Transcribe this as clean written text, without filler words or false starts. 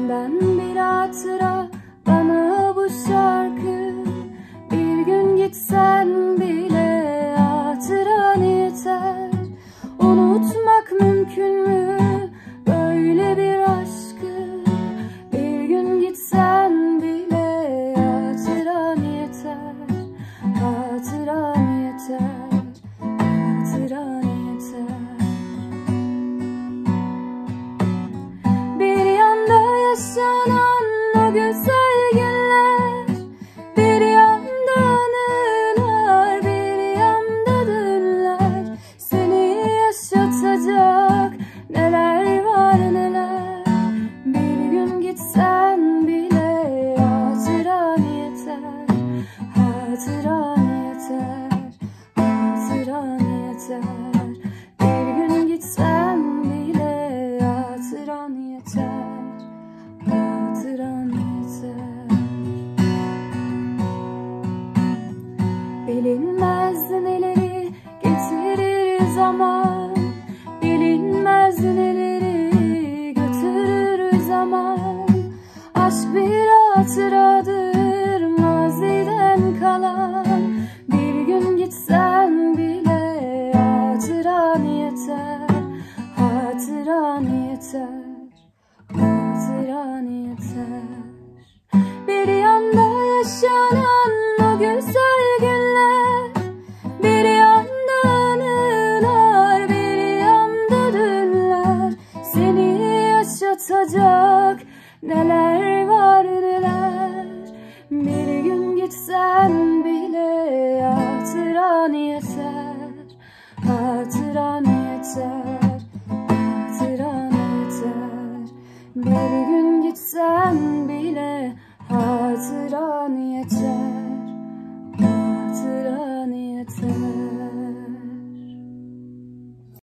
Senden bir hatıra bana bu şarkı. Bir gün gitsen bile hatıran yeter. Unutmak mümkün mü böyle bir aşkı? Bir gün gitsen bile hatıran yeter. Hatıran yeter. Hatıran yeter. Bir yanda yaşanan o güzel günler, bir yanda anılar, bir yanda dünler. Seni yaşatacak neler var neler. Bir gün gitsen bile hatıran yeter. Hatıran yeter. Hatıran yeter. Bir gün gitsen bile hatıran yeter. Hatıran yeter. Bilinmez neleri getirir zaman, bilinmez neleri götürür zaman. Aşk bir hatıradır maziden kalan. Bir gün gitsen bile hatıran yeter. Hatıran yeter. Hatıran yeter. Bir yanda yaşanan o güzel günler, bir yanda anılar, bir yanda dünler. Seni yaşatacak neler var neler. Bir gün gitsen bile hatıran yeter. Hatıran yeter. Hatıran yeter. Bir gün gitsen bile hatıran yeter.